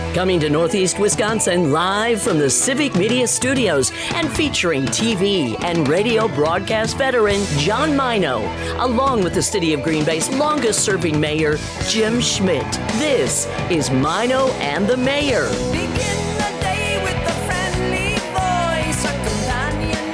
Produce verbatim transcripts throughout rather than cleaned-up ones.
Coming to Northeast Wisconsin live from the Civic Media Studios and featuring T V and radio broadcast veteran John Mino, along with the City of Green Bay's longest-serving mayor, Jim Schmidt. This is Mino and the Mayor. Begin the day with a friendly voice, a companion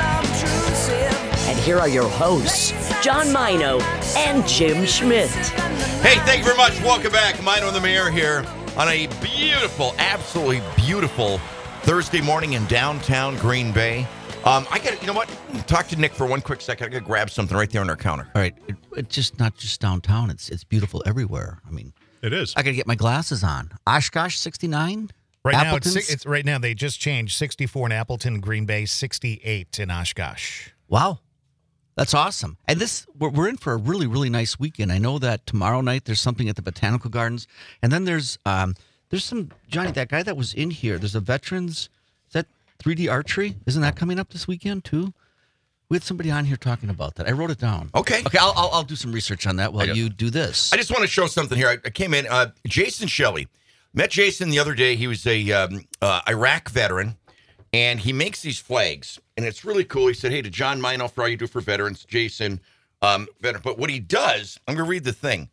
unobtrusive. And here are your hosts, John Mino and Jim Schmidt. Hey, thank you very much. Welcome back. Mino and the Mayor here on a beautiful, absolutely beautiful Thursday morning in downtown Green Bay. Um, I got, you know what? Talk to Nick for one quick second. I got to grab something right there on our counter. All right, it, it's just not just downtown. It's it's beautiful everywhere. I mean, it is. I got to get my glasses on. Oshkosh sixty-nine. Right now, Appleton's? it's, it's right now. They just changed sixty-four in Appleton, Green Bay, sixty-eight in Oshkosh. Wow, that's awesome. And this we're, we're in for a really really nice weekend. I know that tomorrow night there's something at the Botanical Gardens, and then there's um there's some Johnny, that guy that was in here. There's a veterans. Is that three D archery? Isn't that coming up this weekend too? We had somebody on here talking about that. I wrote it down. Okay. Okay, I'll I'll, I'll do some research on that while got- you do this. I just want to show something here. I, I came in. Uh, Jason Shelley. Met Jason the other day. He was a um, uh, Iraq veteran, and he makes these flags, and it's really cool. He said, hey, to John Mino for all you do for veterans, Jason, um, veteran. But what he does, I'm going to read the thing.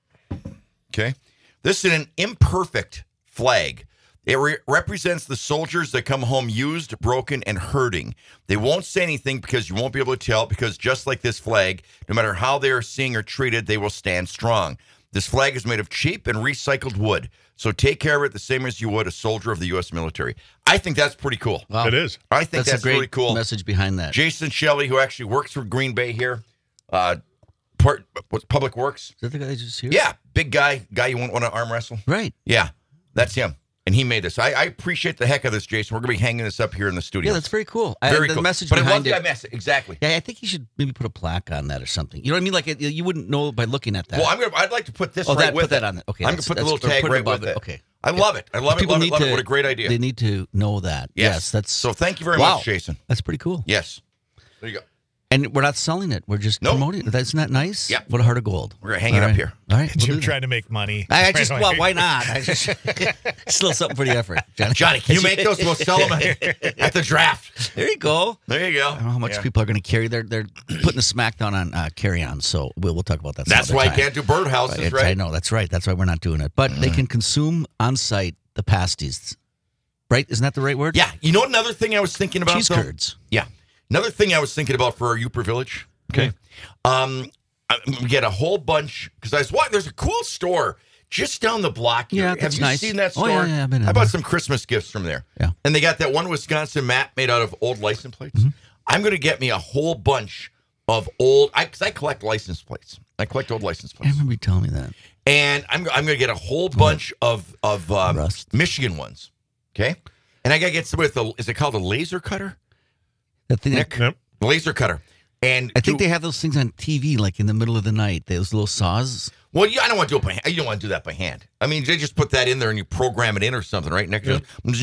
Okay. This is an imperfect flag. It re- represents the soldiers that come home used, broken, and hurting. They won't say anything because you won't be able to tell, because just like this flag, no matter how they are seen or treated, they will stand strong. This flag is made of cheap and recycled wood, so take care of it the same as you would a soldier of the U S military. I think that's pretty cool. Wow. It is. I think That's, that's, a great really cool. message behind that. Jason Shelley, who actually works for Green Bay here, uh, part, what's Public Works? Is that the guy that just here? Yeah, big guy, guy you won't want to arm wrestle. Right. Yeah, that's him. And he made this. I, I appreciate the heck of this, Jason. We're going to be hanging this up here in the studio. Yeah, that's very cool. Very I, the cool. message but I love behind the it. message. Exactly. Yeah, I think you should maybe put a plaque on that or something. You know what I mean? Like it, you wouldn't know by looking at that. Well, I'm gonna. I'd like to put this oh, right that, with put that it. on it. Okay, I'm going that's- to put the that's- little or tag put right above with it. Okay. I love it. I love it. People Love it. need Love to, it. What a great idea. They need to know that. Yes. Yes, that's So thank you very wow. much, Jason. That's pretty cool. Yes. There you go. And we're not selling it. We're just Nope. promoting it. That's not nice. Yep. What a heart of gold. We're gonna hang it All up right. here. All right. we'll Jim do that. trying to make money. I, I just Right well, away. why not? I just still something for the effort, Johnny. Johnny, can you make those? We'll sell them at, at the draft. There you go. There you go. I don't know how much Yeah. people are going to carry. They're they're putting the smackdown on uh, carry on. So we'll we'll talk about that. some That's other why time. you can't do birdhouses, Right, it's- right? I know that's right. That's why we're not doing it. But they can consume on site the pasties. Right? Isn't that the right word? Yeah. You know what another thing I was thinking about? Cheese though? curds. Yeah. Another thing I was thinking about for our Uper Village. Okay. Um, I- we get a whole bunch because I was watching. There's a cool store just down the block here. Yeah, Have that's you nice. seen that Oh, store? yeah, yeah, I've been in I bought there. some Christmas gifts from there. Yeah. And they got that one Wisconsin map made out of old license plates. Mm-hmm. I'm going to get me a whole bunch of old, I because I collect license plates. I collect old license I plates. remember you telling me that. And I'm I'm going to get a whole bunch of of um, Rust. Michigan ones. Okay. And I got to get some with a, is it called a laser cutter? That thing. Nick? Yep. Laser cutter. And I think do- they have those things on T V, like in the middle of the night. Those little saws. Well, yeah, I don't want to do it by hand. You don't want to do that by hand. I mean, they just put that in there and you program it in or something, right? Next, Yeah. just,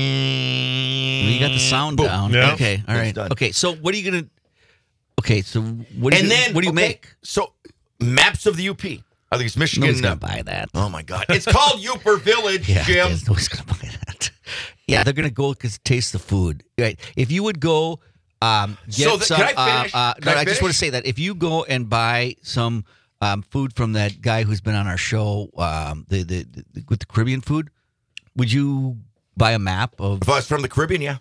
You got the sound Boom. down. Yeah. Okay. All It's right. done. Okay. So what are you gonna? Okay. So what? Do and you, then what do you okay, make? So maps of the U P. Are these Michigan? Nobody's gonna buy that. Oh my God! It's called Uper Village, Yeah, Jim. there's nobody's gonna buy that. Yeah, they're gonna go because taste the food. Right? If you would go, um, get So the- some. can I finish? Uh, uh, Can no, I I, just want finish? to say that if you go and buy some um, food from that guy who's been on our show, um, the, the the with the Caribbean food, would you buy a map of? If I was from the Caribbean, yeah.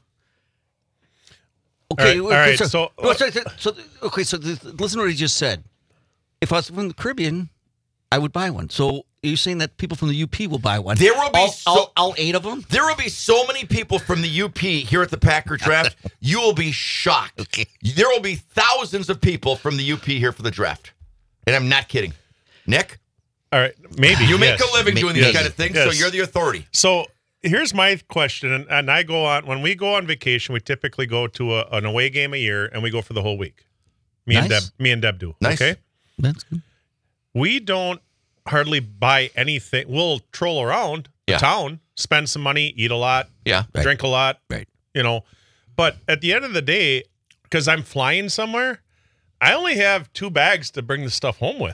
Okay, All right, all right, so, so- no, so, so okay, so this, listen to what he just said. If I was from the Caribbean, I would buy one. So you're saying that people from the U P will buy one? There will be all, so- all, all eight of them. There will be so many people from the U P here at the Packer Draft. You will be shocked. Okay. There will be thousands of people from the U P here for the draft, and I'm not kidding. Nick, All right, maybe. you make yes. a living May- doing these maybe. kind of things, Yes. so you're the authority. So here's my question, and, and I go on when we go on vacation. We typically go to a, an away game a year, and we go for the whole week. Me and Deb, Nice. me and Deb do. Nice. Okay, That's good. we don't hardly buy anything. We'll troll around the Yeah. town, spend some money, eat a lot, Yeah. Right. drink a lot, Right. you know. But at the end of the day, because I'm flying somewhere, I only have two bags to bring the stuff home with. Right.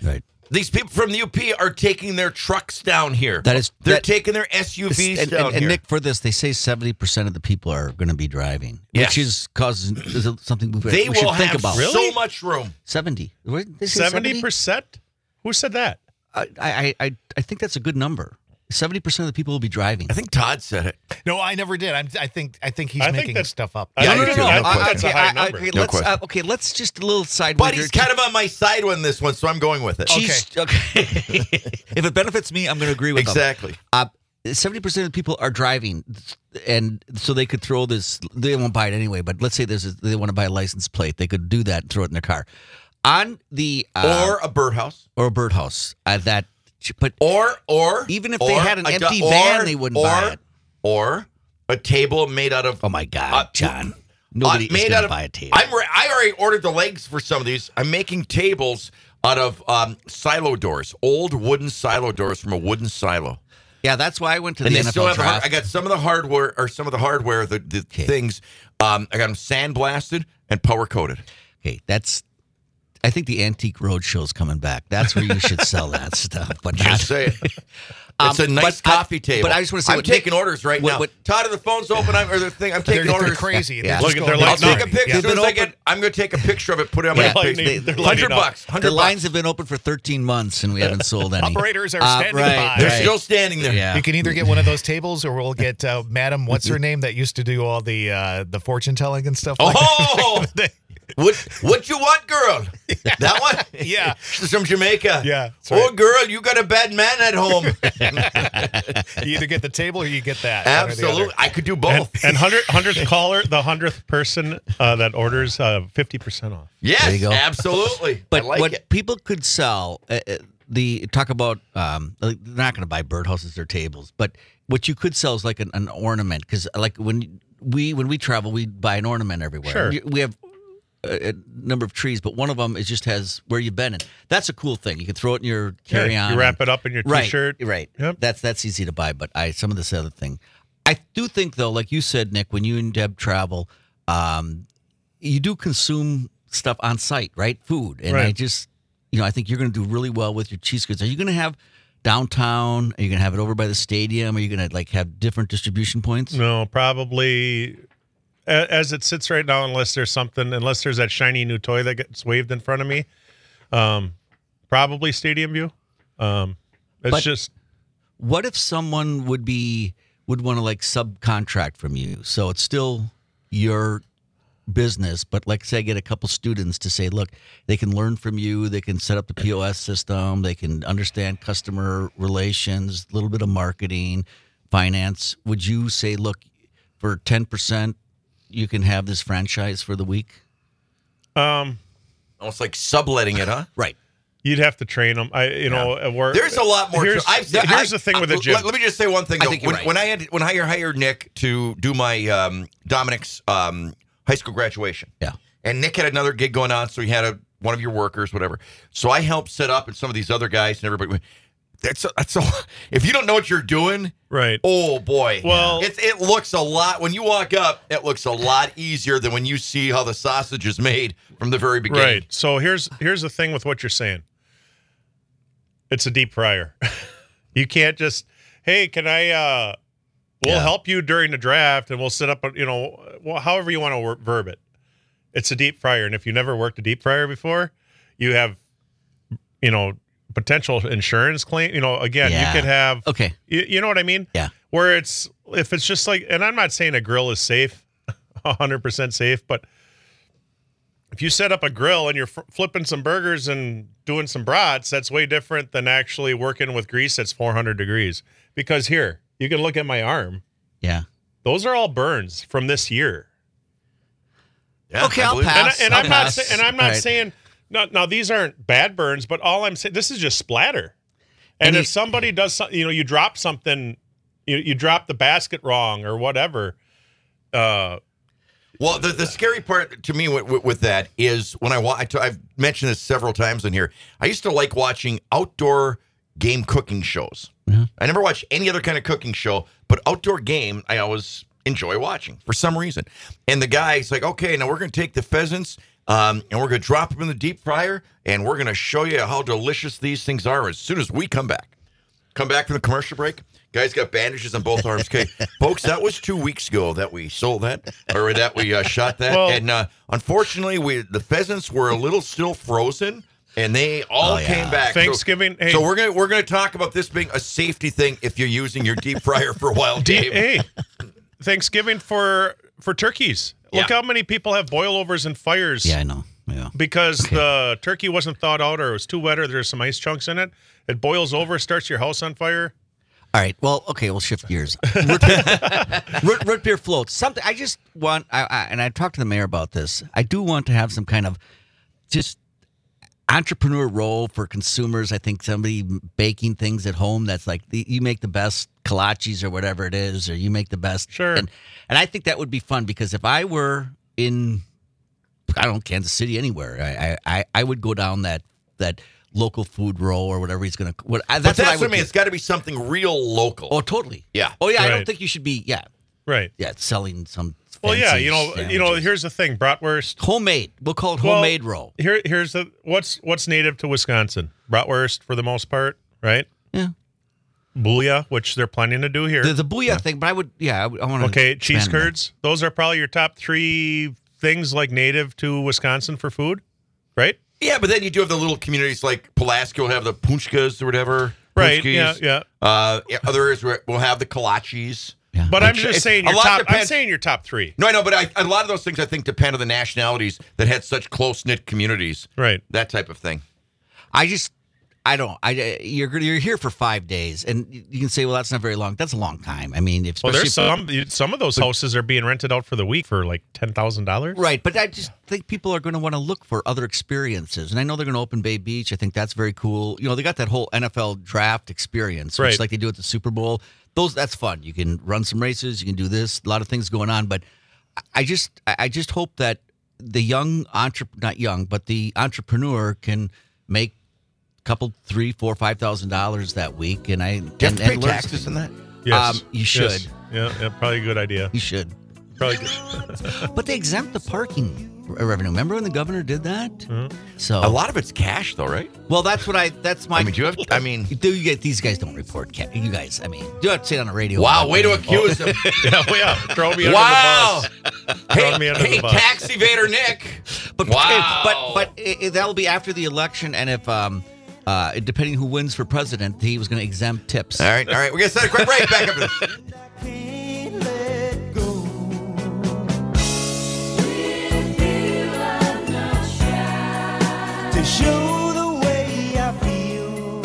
These people from the U P are taking their trucks down here. That is- they're that- taking their S U Vs and, down and, and here. Nick, for this, they say seventy percent of the people are going to be driving, Yes. which is causing is something we, they we will should think have about. so much room. seventy. What did they say, Seventy percent. Who said that? I, I, I, I think that's a good number. seventy percent of the people will be driving. I think Todd said it. No, I never did. I'm, I think I think he's I think making that's- stuff up. I Yeah, think I it's- do too. I No think question. that's a okay, high I- number. okay, No let's, uh, question. okay, let's just a little sideways. But here. he's kind of on my side on this one, so I'm going with it. She's- okay. If it benefits me, I'm going to agree with them. Exactly. Uh, seventy percent of the people are driving, and so they could throw this. They won't buy it anyway. But let's say there's a, they want to buy a license plate, they could do that and throw it in their car, on the uh, Or a birdhouse. or a birdhouse. Uh, that, but Or, or. Even if or they had an a empty du- van, or- they wouldn't or, buy it. Or a table made out of. oh my God, Uh, John, nobody uh, is made going out to of, buy a table. I'm re- I already ordered the legs for some of these. I'm making tables out of um, silo doors, old wooden silo doors from a wooden silo. yeah, that's why I went to And the they N F L still have. draft. Hard, I got some of the hardware, or some of the hardware, the, the things. Um, I got them sandblasted and power coated. okay, that's. I think the Antique Roadshow's coming back. That's where you should sell that stuff. But not, Just say it. It's a Um, nice but I- coffee table. but I just wanna say I'm what Nick- taking orders right what- now. what- Todd, are the phone's open? I'm, or the thing. I'm They're, taking they're orders. crazy. Yeah. They're Look, just they're going like I'll nuts. take a lighting. picture. Yeah. As soon as They've I been get, I'm going to take a picture of it, put it on Yeah. my Lightning. Facebook. They're lighting Hundred up. bucks. Hundred the lines have been open for thirteen months and we haven't sold any. Operators are Uh, standing right, by. They're right. still standing there. Yeah. You can either get one of those tables, or we'll get uh, Madam, what's her name, that used to do all the uh, the fortune telling and stuff. Like Oh, that. what what you want, girl? That one? Yeah. She's from Jamaica. Yeah, that's Oh, right. girl, you got a bad man at home. You either get the table or you get that. one or the Absolutely. other. I could do And, both. and hundred hundredth caller, the hundredth person uh, that orders uh, fifty percent off. Yes, There you go. absolutely. But I like what it. people could sell, uh, uh, the talk about, um, like, they're not going to buy birdhouses or tables, but what you could sell is like an, an ornament. Because like when we when we travel, we buy an ornament everywhere. Sure. You- We have a, a number of trees, but one of them is just has where you've been. And that's a cool thing. You can throw it in your carry on. You wrap it up in your Right, t-shirt. right. Yep. That's that's easy to buy. But I some of this other thing, I do think though, like you said, Nick, when you and Deb travel, um, you do consume stuff on site, right? Food, and I Right. just, you know, I think you're going to do really well with your cheese curds. Are you going to have downtown? Are you going to have it over by the stadium? Are you going to like have different distribution points? No, probably a- as it sits right now, unless there's something, unless there's that shiny new toy that gets waved in front of me, um, probably Stadium View. Um, it's But- just What if someone would be would want to like subcontract from you? So it's still your business, but like say I get a couple students to say, look, they can learn from you, they can set up the P O S system, they can understand customer relations, a little bit of marketing, finance. Would you say, look, for ten percent you can have this franchise for the week? um, Almost like subletting it, huh? Right. you'd have to train them. I, you know, uh, we're, There's a lot more. Here's, to, I've seen, here's I- the thing with the I- gym. Let, let me just say one thing. I Though. think you're when, right. when I had when I hired Nick to do my um, Dominic's um, high school graduation, Yeah. and Nick had another gig going on, so he had a one of your workers, whatever. So I helped set up, and some of these other guys and everybody. That's a, that's a, if you don't know what you're doing, right. oh boy. Well- it it looks a lot when you walk up. It looks a lot easier than when you see how the sausage is made from the very beginning. Right. So here's here's the thing with what you're saying. It's a deep fryer. You can't just, hey, can I? uh We'll Yeah. help you during the draft, and we'll set up. A, you know, well, however you want to wor- verb it. It's a deep fryer, and if you never worked a deep fryer before, you have, you know, potential insurance claim. You know, again, Yeah. you could have. Okay. You, you know what I mean? Yeah. Where it's if it's just like, and I'm not saying a grill is safe, one hundred percent safe, but if you set up a grill and you're f- flipping some burgers and doing some brats, that's way different than actually working with grease that's four hundred degrees. Because here, you can look at my arm; Yeah. those are all burns from this year. Yeah, Okay, I I'll believe it. And, I, pass. and I'll I'm not pass. saying, and I'm not All right. saying, no, now these aren't bad burns, but all I'm saying, this is just splatter. And, And if you- somebody does something, you know, you drop something, you you drop the basket wrong or whatever. Uh, Well, the, the scary part to me with, with, with that is when I watch, I've mentioned this several times in here. I used to like watching outdoor game cooking shows. Yeah. I never watched any other kind of cooking show, but outdoor game, I always enjoy watching for some reason. And the guy's like, okay, now we're going to take the pheasants. Um, and we're going to drop them in the deep fryer, and we're going to show you how delicious these things are as soon as we come back. Come back from the commercial break. Guys got bandages on both arms. Okay, folks, that was two weeks ago that we sold that, or that we uh, shot that. Well- and uh, unfortunately, we the pheasants were a little still frozen, and they all Oh, yeah. came back. So- Thanksgiving. hey, So, we're gonna we're gonna talk about this being a safety thing if you're using your deep fryer for wild game. hey, Thanksgiving for for turkeys. Look Yeah. how many people have boilovers and fires. Yeah, I know. Yeah. Because the turkey wasn't thawed out or it was too wet or there's some ice chunks in it. It boils over, starts your house on fire. All right. Well, okay. We'll shift gears. Root beer, root, root beer floats. Something. I just want. I, I, and I talked to the mayor about this. I do want to have some kind of just entrepreneur role for consumers. I think somebody baking things at home that's like the, you make the best kolaches or whatever it is, or you make the best. Sure. And, and I think that would be fun because if I were in, I don't know, Kansas City, anywhere, I I, I would go down that that. local food roll or whatever he's going to. What, I- But that's that's what I what would I mean. do. It's got to be something real local. Oh, totally. Yeah. Oh, yeah. I don't Right. think you should be. Yeah, Right. yeah, selling some. Well, yeah, fancy you know, you know. sandwiches. Here's the thing, bratwurst. homemade. We'll call it Well, homemade roll. Here, here's the what's what's native to Wisconsin. Bratwurst for the most part, right? Yeah, Booyah, which they're planning to do here. the the booyah thing. But I would. Yeah, I, would- I want to. Okay, cheese curds. Those are probably your top three things like native to Wisconsin for food, right? Yeah, but then you do have the little communities like Pulaski will have the punchkas or whatever. Right. Punchkis. Yeah. Yeah. Uh, yeah, others will have the kolaches. Yeah. But I'm It's- just it's- saying a your lot top. I'm depends- saying your top three. No, I know, but I, a lot of those things I think depend on the nationalities that had such close knit communities. Right. That type of thing. I just. I don't. I you're you're here for five days, and you can say, well, that's not very long. That's a long time. I mean, if Well, there's especially- some. Some of those houses are being rented out for the week for like ten thousand dollars. Right, but I just think people are going to want to look for other experiences, and I know they're going to open Bay Beach. I think that's very cool. You know, they got that whole N F L draft experience, which Right. like they do at the Super Bowl. Those that's fun. You can run some races, you can do this, a lot of things going on. But I just, I I just hope that the young entre, not young, but the entrepreneur can make a couple, three, four, five thousand dollars that week, and I Do you have and, to pay and learn taxes something. in that? Yes. Um, you Yes. should. Yeah. Yeah. Probably a good idea. You should, Probably. Good. but they exempt the parking revenue. Remember when the governor did that? Mm-hmm. So A lot of it's cash, though, right? Well, that's what I. That's my. I mean, do you have? I mean, Do you get these guys don't report? Ca- you guys, I mean, do have to say it on the radio. wow, But- way to accuse them. yeah. Well, yeah. Throw me under Wow. the bus. Hey, Throw me under hey the bus. tax evader Nick. But Wow. but but it, it- that'll be after the election, and if um, uh, depending who wins for president, he was going to exempt tips. All right, all right. We're going to set a quick break. Back up to this. Can't let go. To show the way I feel.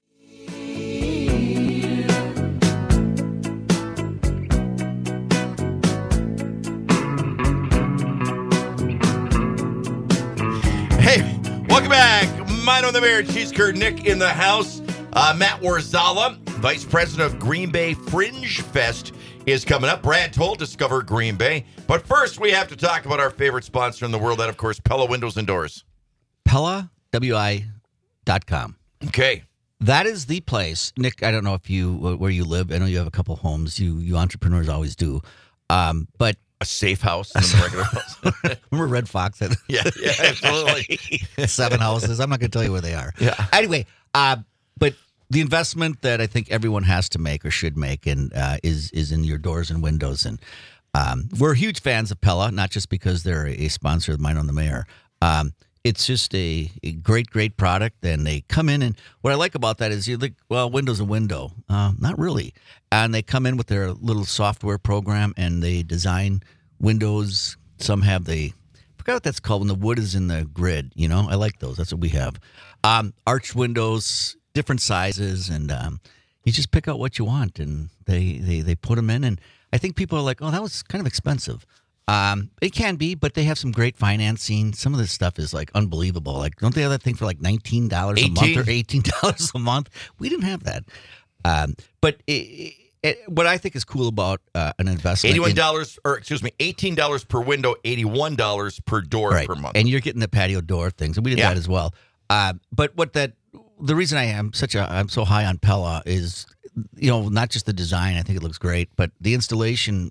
Hey, welcome back. Mine on the Mayor, Cheese Curd, Nick in the house. Uh, Matt Warzala, Vice President of Green Bay Fringe Fest, is coming up. Brad Toll, Discover Green Bay. But first, we have to talk about our favorite sponsor in the world, that, of course, Pella Windows and Doors. Pella W I dot com. Okay. That is the place, Nick. I don't know if you where you live. I know you have a couple homes. You you entrepreneurs always do. Um, but A safe house in the regular house. remember Red Fox had yeah, yeah, absolutely. seven houses. I'm not going to tell you where they are. Yeah. Anyway, uh, but the investment that I think everyone has to make or should make, and uh, is is in your doors and windows. And um, we're huge fans of Pella, not just because they're a sponsor of Mine on the Mayor. Um, it's just a, a great, great product, and they come in. And what I like about that is you like, well, Windows a window, uh, not really. And they come in with their little software program, and they design windows. Some have the I forgot what that's called when the wood is in the grid. You know, I like those. That's what we have. Um, arched windows, different sizes, and um, you just pick out what you want, and they, they they put them in. And I think people are like, oh, that was kind of expensive. Um, it can be, but they have some great financing. Some of this stuff is like unbelievable. Like, don't they have that thing for like nineteen dollars a month eighteen or eighteen dollars a month? We didn't have that. Um, but it, it, what I think is cool about uh, an investment, eighty-one in- dollars, or excuse me, eighteen dollars per window, eighty-one dollars per door right. per month. And you're getting the patio door things, and we did Yeah. that as well. Uh, but what that the reason I am such a I'm so high on Pella is, you know, not just the design. I think it looks great, but the installation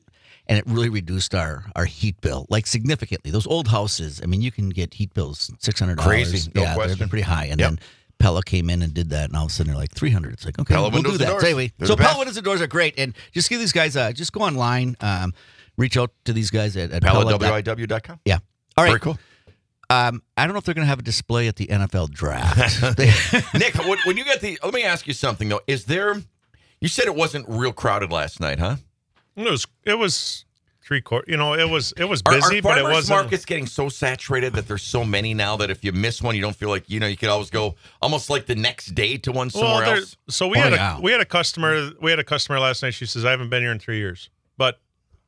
and it really reduced our our heat bill like significantly. Those old houses, I mean, you can get heat bills six hundred dollars. Crazy, no yeah, question. they're pretty high. And Yep. then Pella came in and did that, and all of a sudden they're like three hundred. It's like, okay, Pella we'll windows do and that. doors. So anyway, They're so the Pella best. windows and doors are great, and just give these guys, uh, just go online, um, reach out to these guys at, at Pella Pella. W I W dot com. Yeah. All right. Very cool. Um, I don't know if they're going to have a display at the N F L draft. They- Nick, when, when you get the, let me ask you something though. Is there? You said it wasn't real crowded last night, huh? It was it was three quarter. You know, it was it was Are, busy, are but it farmers wasn't. markets getting so saturated that there's so many now that if you miss one, you don't feel like you know you could always go almost like the next day to one somewhere there- else. So we Oh, had yeah. a we had a customer we had a customer last night. She says, "I haven't been here in three years," but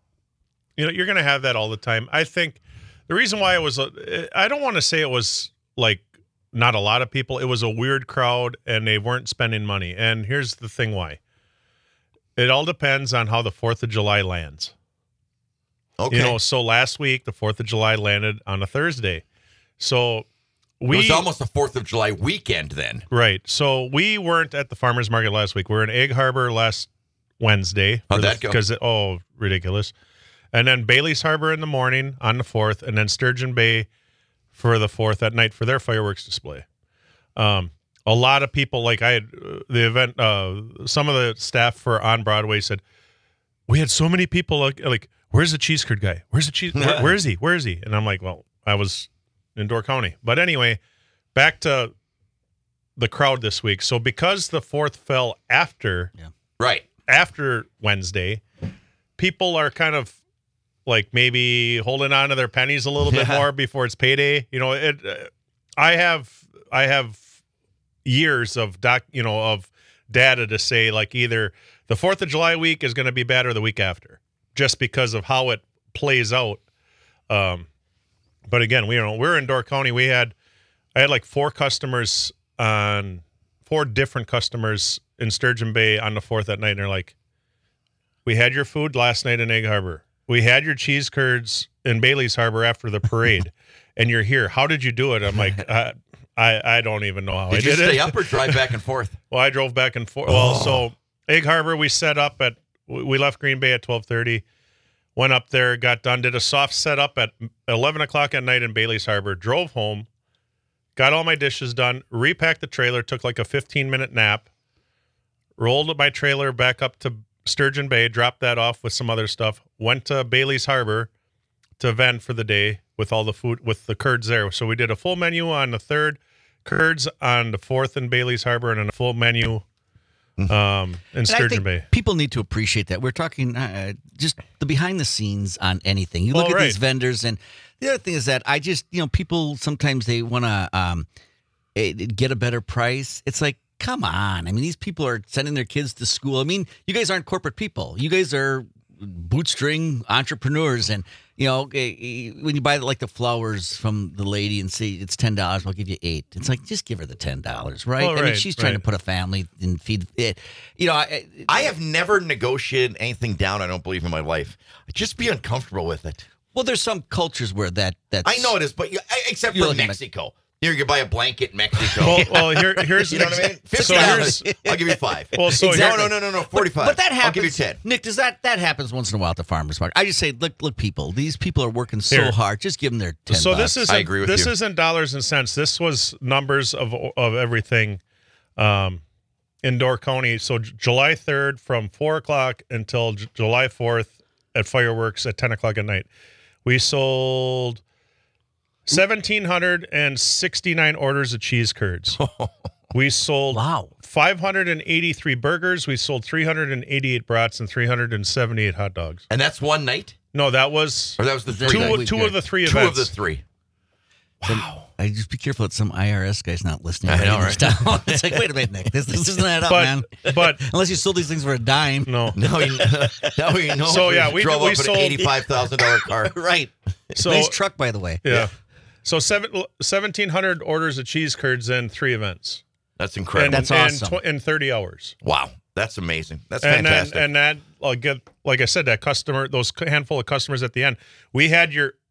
you know, you're going to have that all the time. I think the reason why it was, a, I don't want to say it was like not a lot of people. It was a weird crowd, and they weren't spending money. And here's the thing: why? It all depends on how the Fourth of July lands. Okay, You know, so last week the Fourth of July landed on a Thursday, so we it was almost a Fourth of July weekend then. right. So we weren't at the farmers market last week. We were in Egg Harbor last Wednesday. How'd that go? Because oh, ridiculous! And then Bailey's Harbor in the morning on the fourth, and then Sturgeon Bay for the fourth at night for their fireworks display. Um, a lot of people, like I had uh, the event. Uh, some of the staff for On Broadway said we had so many people like, like where's the cheese curd guy? Where's the cheese? Where, where is he? Where is he? And I'm like, well, I was in Door County. But anyway, back to the crowd this week. So because the fourth fell after Right. after Wednesday, people are kind of like maybe holding on to their pennies a little bit Yeah. more before it's payday. You know, it. Uh, I have I have years of doc, you know, of data to say like either the Fourth of July week is going to be bad or the week after, just because of how it plays out. Um, but again, we you know we're in Door County. We had I had like four customers on four different customers in Sturgeon Bay on the fourth at night, and they're like, "We had your food last night in Egg Harbor. We had your cheese curds in Bailey's Harbor after the parade, and you're here. How did you do it?" I'm like, I I, I don't even know how Did I you did stay it. up or drive back and forth? Well, I drove back and forth. Well, so Egg Harbor, we set up at we left Green Bay at twelve thirty. Went up there, got done, did a soft setup at eleven o'clock at night in Bailey's Harbor. Drove home, got all my dishes done, repacked the trailer, took like a fifteen minute nap, rolled my trailer back up to Sturgeon Bay, dropped that off with some other stuff, went to Bailey's Harbor to vend for the day with all the food, with the curds there. So we did a full menu on the third, curds on the fourth in Bailey's Harbor, and then a full menu um, in And I Sturgeon think Bay. people need to appreciate that. We're talking uh, just the behind the scenes on anything. You look Well, at right. these vendors, and the other thing is that I just, you know, people sometimes they want to um, eh, get a better price. It's like, come on. I mean, these people are sending their kids to school. I mean, you guys aren't corporate people. You guys are bootstring entrepreneurs, and you know, eh, eh, when you buy like the flowers from the lady and say it's ten dollars, I'll give you eight. It's like, just give her the ten dollars, right? Well, I mean, right, she's trying to right. put a family and feed it. You know, I, I have never negotiated anything down. I don't believe in my life. Just be uncomfortable with it. well, there's some cultures where that that's I know it is, but you, except You're for looking at- Mexico. Here, you buy a blanket in Mexico. Well, well here, here's you know what I mean? So Fifty here's dollars. I'll give you five. well, so Exactly. here- No, no, no, no, no. Forty-five. But that happens. I'll give you ten. Nick, does that that happens once in a while at the farmers market? I just say, look, look, people. These people are working so Here. hard. Just give them their ten. So bucks. this isn't I agree with this you. isn't dollars and cents. This was numbers of of everything um, in Door County. So J- July third from four o'clock until J- July fourth at fireworks at ten o'clock at night. We sold seventeen hundred and sixty nine orders of cheese curds. We sold wow. five hundred and eighty three burgers. We sold three hundred and eighty eight brats and three hundred and seventy eight hot dogs. And that's one night? No, that was Or that was the three two nights? two of the three Two events. of the three. I just be careful that some I R S guy's not listening. I know, Writing this down. It's like, wait a minute, Nick. This, this isn't that up, But man. but Unless you sold these things for a dime. no. Now you, now you know. So, yeah, we- drove we up sold- an eighty-five thousand dollars car. Right. So nice truck, by the way. yeah. So seven, seventeen hundred orders of cheese curds in three events. That's incredible. And, That's and awesome. tw- in thirty hours. wow. That's amazing. That's And fantastic. then, and that, I'll get, like I said, that customer, those handful of customers at the end, we had your,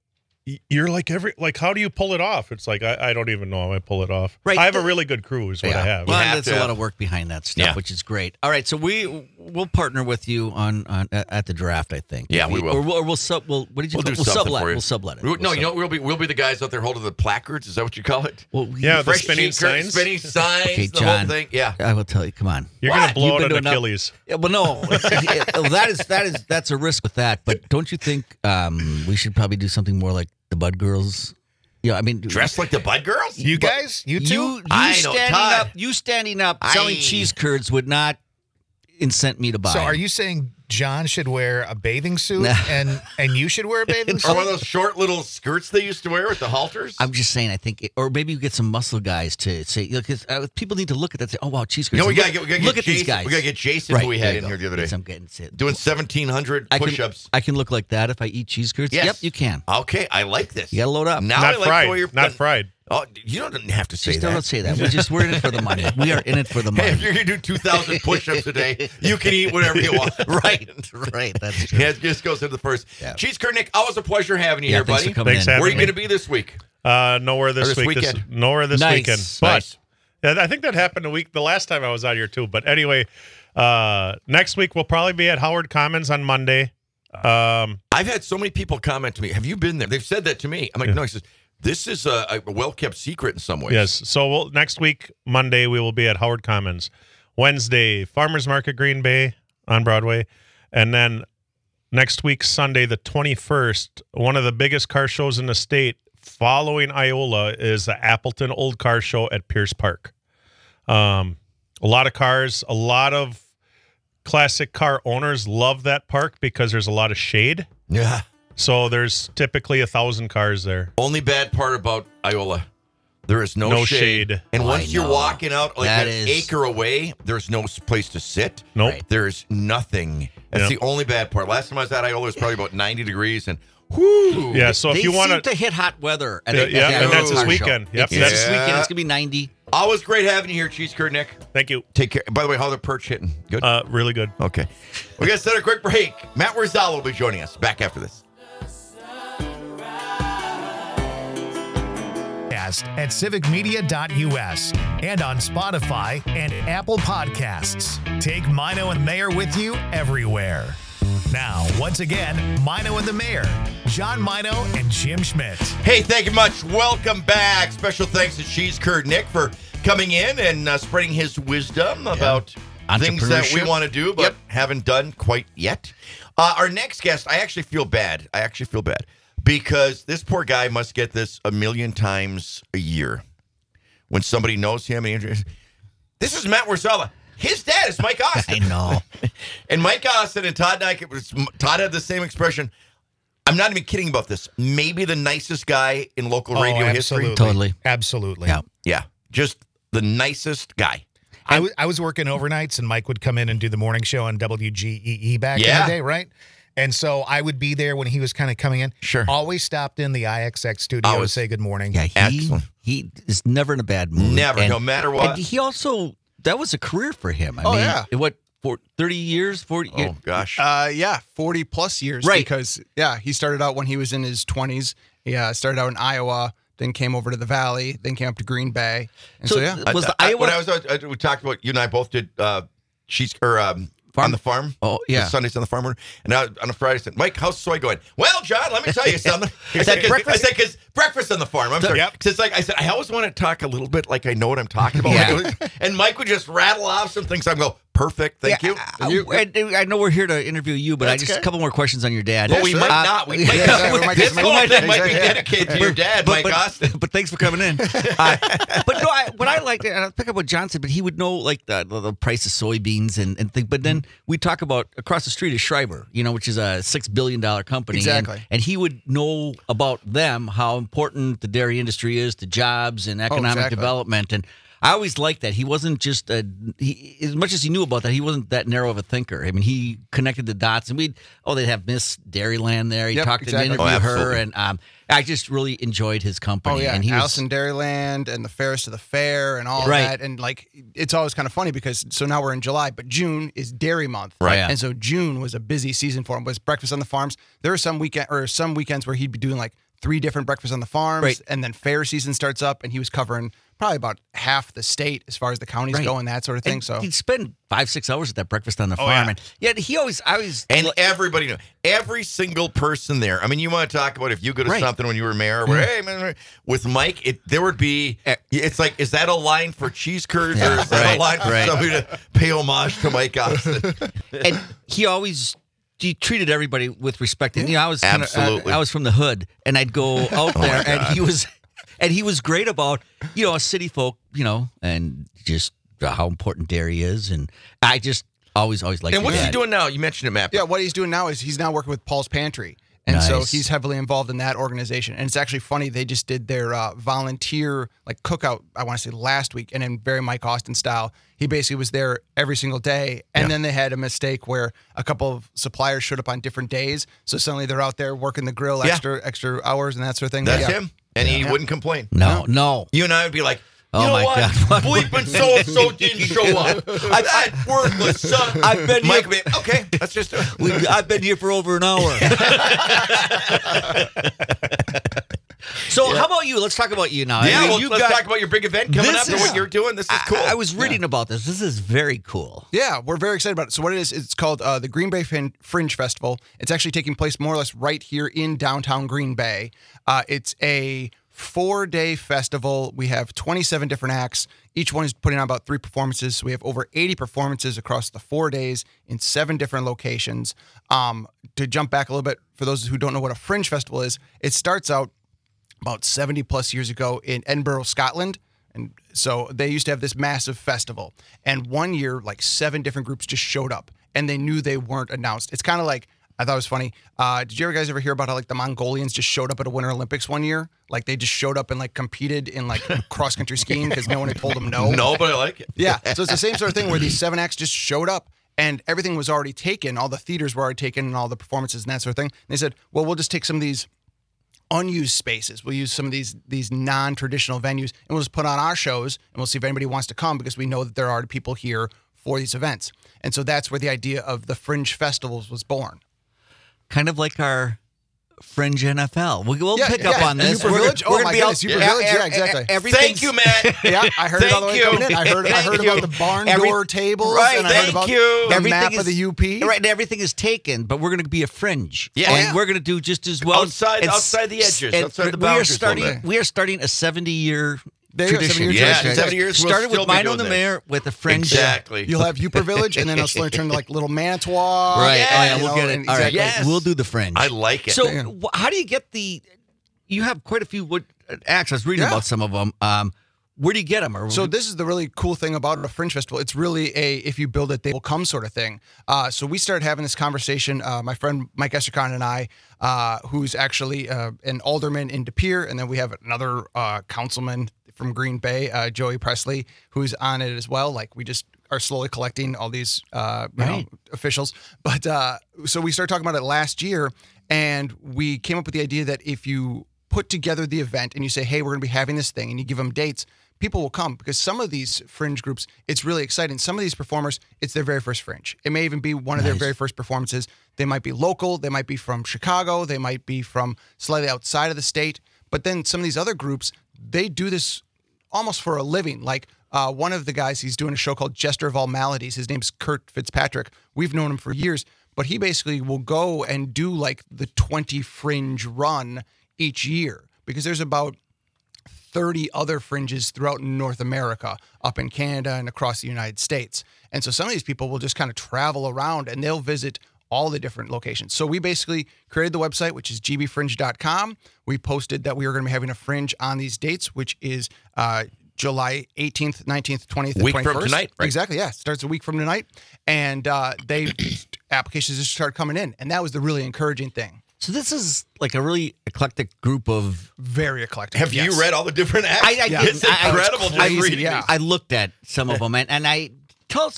y- you're like every like, how do you pull it off? It's like I, I don't even know how I pull it off. Right. I have a really good crew, is what I have. Well, have that's to a have- lot of work behind that stuff, Yeah. which is great. All right, so we we'll partner with you on, on at at the draft, I think. Yeah, we will. Or we'll, or we'll sub. We'll, what did you We'll call do We'll something sublet. for you. We'll sublet it. We- We'll no, you sub- know, we'll be we'll be the guys out there holding the placards. Is that what you call it? Well, we- Yeah, the Fresh spinning sheet curtain, signs. spinning signs, Okay, the whole John. thing. Yeah. I will tell you. Come on. You're What? gonna blow You've out been an doing enough- Achilles. Yeah, well, no, Yeah, that is that is that's a risk with that. But don't you think um, we should probably do something more like the Bud Girls? Yeah, I mean, Dressed like the Bud Girls? You guys, you two. You, you I know, standing Todd. up, you standing up, selling I- cheese curds would not incent me to buy. So are them. you saying John should wear a bathing suit Nah. and and you should wear a bathing Or suit? one of those short little skirts they used to wear with the halters? I'm just saying. I think, it, or maybe you get some muscle guys to say, you know, 'cause, uh, people need to look at that. And say, oh wow, cheese curds. You know, we look, gotta get, we gotta look get at Jason. these guys. We gotta get Jason, Right, who we there had you in go. here the other Yes, day, I'm getting it. doing seventeen hundred I can, push-ups. I can look like that if I eat cheese curds. Yes. Yep, you can. Okay, I like this. You gotta load up. Now Not I like fried. the way you're Not fried. Oh, you don't have to say Just that. don't say that. We just we're in it for the money. We are in it for the Hey, money. if you're gonna do two thousand push-ups a day, you can eat whatever you want. right, right. That's true. Yeah, it just goes into the first. Yeah. Cheese curd, Nick, always a pleasure having you Yeah, here, thanks buddy. for coming Thanks in. for Where are you having going to be this week? Uh, nowhere this, Or this week. This, weekend. nowhere this Nice. weekend. But Nice. yeah, I think that happened a week the last time I was out here too. But anyway, uh, next week we'll probably be at Howard Commons on Monday. Um, I've had so many people comment to me, have you been there? They've said that to me. I'm like, no, he says, this is a, a well-kept secret in some ways. yes. So we'll, next week, Monday, we will be at Howard Commons. Wednesday, Farmers Market Green Bay on Broadway. And then next week, Sunday, the twenty-first, one of the biggest car shows in the state following Iola is the Appleton Old Car Show at Pierce Park. Um, a lot of cars, a lot of classic car owners love that park because there's a lot of shade. Yeah. So there's typically a thousand cars there. Only bad part about Iola, there is no, No shade. shade. And Oh, once I you're know. walking out like That an is- acre away, there's no s- place to sit. Nope. Right. There's nothing. That's Yep. the only bad part. Last time I was at Iola, it was probably about ninety degrees, and whoo. Yeah. So they if you want seem to hit hot weather. At Yeah, the- yeah, at the and that's car this show. weekend. Yep, It's that's- this weekend. Yeah. It's gonna be ninety. Always great having you here, Cheese Curd Nick. Thank you. Take care. By the way, how the perch hitting? Good? Uh, really good. okay. We're going to set a quick break. Matt Warzala will be joining us. Back after this. At civic media dot U S and on Spotify and Apple Podcasts. Take Mino and the Mayor with you everywhere. Now, once again, Mino and the Mayor, John Mino and Jim Schmidt. Hey, thank you much. Welcome back. Special thanks to Cheese Curd Nick for coming in and uh, spreading his wisdom about things that we Entrepreneurship. want to do but Yep. haven't done quite yet. Uh, our next guest, I actually feel bad. I actually feel bad because this poor guy must get this a million times a year when somebody knows him. And he- this is Matt Warzala. His dad is Mike I Austin. know. And Mike Austin and Todd Dyke, it was, Todd had the same expression. I'm not even kidding about this. Maybe the nicest guy in local radio oh, history. absolutely. Totally. Absolutely. Yeah. Yeah, just the nicest guy. I, w- I was working overnights, and Mike would come in and do the morning show on W G E E back in Yeah. the day, right? And so I would be there when he was kind of coming in. Sure. Always stopped in the I X X studio Always. to say good morning. Yeah, he Excellent. he is never in a bad mood. Never, And- no matter what. And he also that was a career for him. I Oh, mean, yeah. what for thirty years, forty. Oh gosh. Uh, yeah, forty plus years. Right. Because yeah, he started out when he was in his twenties. He uh, started out in Iowa, then came over to the Valley, then came up to Green Bay. And so, So, yeah, uh, was the I, I- Iowa- when I was uh, we talked about you and I both did uh, cheese or um, Farm? on the farm. Oh, yeah. The Sundays on the farm. And I, on a Friday, I said, Mike, how's soy going? Well, John, let me tell you something. I said, breakfast? I said, because breakfast on the farm. I'm sorry. Yep. Because it's like I said, I always want to talk a little bit like I know what I'm talking about. Yeah. And Mike would just rattle off some things. I go, perfect, thank you. Uh, I, I know we're here to interview you, but I That's just okay. a couple more questions on your dad. Well, we sure. might Uh, not. We yeah, might yeah, not. we might This get some whole more thing might be things, yeah. dedicated to your dad, but, Mike but, Austin. but thanks for coming in. Uh, but no, I, what I liked, and I'll pick up what John said, but he would know like the, the, the price of soybeans and, and things. But then we talk about across the street is Schreiber, you know, which is a six billion dollar company. Exactly. And, and he would know about them, how important the dairy industry is to jobs and economic exactly. development. And I always liked that. He wasn't just a, he, as much as he knew about that, he wasn't that narrow of a thinker. I mean, he connected the dots, and we'd, oh, they'd have Miss Dairyland there. He Yep, talked exactly. and interviewed Oh, her, absolutely. and um, I just really enjoyed his company. Oh yeah, and he was, Allison Dairyland and the Fairs to the Fair and all Right. that, and like it's always kind of funny because so now we're in July, but June is Dairy Month, Right. Yeah. And so June was a busy season for him. Was breakfast on the farms. There were some weekend or some weekends where he'd be doing like three different breakfasts on the farms, Right. and then fair season starts up, and he was covering probably about half the state as far as the counties Right. go and that sort of thing. And So he'd spend five, six hours at that breakfast on the Oh, farm. yeah. And yet he always, I always, And everybody knew. Every single person there. I mean, you want to talk about if you go to Right. something when you were mayor, where, hey, man, with Mike, it, there would be, Eh. it's like, is that a line for cheese curds Yeah, or is that right, a line for right. somebody to pay homage to Mike Austin? and he always he treated everybody with respect. And you know, I was kinda, Absolutely. I, I was from the hood, and I'd go out Oh, my there, and God. he was, and he was great about you know city folk, you know, and just how important dairy is, and I just always always liked. And what's that. he doing now? You mentioned it, Matt. yeah, what he's doing now is he's now working with Paul's Pantry. And so Nice. he's heavily involved in that organization. And it's actually funny, they just did their uh, volunteer like cookout, I want to say last week, and in very Mike Austin style. He basically was there every single day. And then they had a mistake where a couple of suppliers showed up on different days. So suddenly they're out there working the grill Yeah. extra extra hours and that sort of thing. That's Yeah. him. And he wouldn't complain. No, no. You and I would be like, you Oh, know my what? God. Bleeping so and so didn't show up. I, that worthless son. I've been Mike here- would be, okay, let's just do it. We, I've been here for over an hour. So how about you? Let's talk about you now. Yeah, I mean, well, you've let's got- talk about your big event coming This up and is- what you're doing. This is I- cool. I, was reading about this. This is very cool. Yeah, we're very excited about it. So what it is, it's called uh, the Green Bay Fin- Fringe Festival. It's actually taking place more or less right here in downtown Green Bay. Uh, it's a four-day festival. We have twenty-seven different acts. Each one is putting on about three performances. So we have over eighty performances across the four days in seven different locations. Um, to jump back a little bit, for those who don't know what a fringe festival is, it starts out about seventy plus years ago in Edinburgh, Scotland. And so they used to have this massive festival. And one year, like seven different groups just showed up and they knew they weren't announced. It's kind of like, I thought it was funny. Uh, did you ever guys ever hear about how like the Mongolians just showed up at a Winter Olympics one year? Like they just showed up and like competed in like cross country skiing because no one had told them no. no, but I like it. Yeah. So it's the same sort of thing where these seven acts just showed up and everything was already taken. All the theaters were already taken and all the performances and that sort of thing. And they said, well, we'll just take some of these unused spaces. We'll use some of these these non-traditional venues and we'll just put on our shows and we'll see if anybody wants to come because we know that there are already people here for these events. And so that's where the idea of the Fringe Festivals was born. Kind of like our Fringe N F L. We'll, we'll Yeah, pick yeah. up on this. Super We're, Village? we're Oh, gonna my be goodness, out, Super Village? Yeah, exactly. Everything's- Thank you, Matt. Yeah, I heard it all the way Thank coming in. I heard I heard Thank about you. the barn Every- door tables Right, and I heard thank about you. the Everything map is- of the U P. Right, and everything is taken, but we're going to be a fringe. Yeah. and Oh, yeah. we're going to do just as well. Outside- And outside the edges, and outside the we are boundaries a starting. little bit. We are starting a seventy-year There you go, tradition. seventy-year Yeah, tradition. seventy years we'll Started still with be Mino doing and the this. Mayor with a fringe. Exactly. You'll have Uper Village, and then it'll slowly turn to like Little Manitowoc. Right. Yeah, oh, yeah, you we'll know, get it. and All right. exactly. Yes. We'll do the fringe. I like it. So, Yeah. wh- how do you get the? You have quite a few wood acts. I was reading Yeah. about some of them. Um, where do you get them? Or So this is the really cool thing about a Fringe Festival. It's really a if you build it, they will come sort of thing. Uh, so we started having this conversation. Uh, my friend Mike Estercon and I, uh, who's actually uh, an alderman in De Pere, and then we have another uh, councilman from Green Bay, uh, Joey Presley, who's on it as well. Like we just are slowly collecting all these uh, you Right. know, officials. But uh, so we started talking about it last year, and we came up with the idea that if you put together the event and you say, hey, we're going to be having this thing, and you give them dates, people will come because some of these fringe groups, it's really exciting. Some of these performers, it's their very first fringe. It may even be one of their very first performances. They might be local. They might be from Chicago. They might be from slightly outside of the state. But then some of these other groups, they do this almost for a living. Like uh, one of the guys, he's doing a show called Jester of All Maladies. His name's Kurt Fitzpatrick. We've known him for years, but he basically will go and do like the twenty fringe run each year because there's about thirty other fringes throughout North America, up in Canada and across the United States. And so some of these people will just kind of travel around and they'll visit all the different locations. So we basically created the website, which is g b fringe dot com. We posted that we were going to be having a fringe on these dates, which is uh, July eighteenth, nineteenth, twentieth, and Week from twenty-first. tonight, right? Exactly, yeah. Starts a week from tonight. And uh, they applications just started coming in. And that was the really encouraging thing. So this is like a really eclectic group of. Very eclectic. Have yes. you read all the different acts? I, I It's didn't. I- I- incredible it's just crazy, reading yeah. these. I looked at some of them, and, and I tell us. Uh,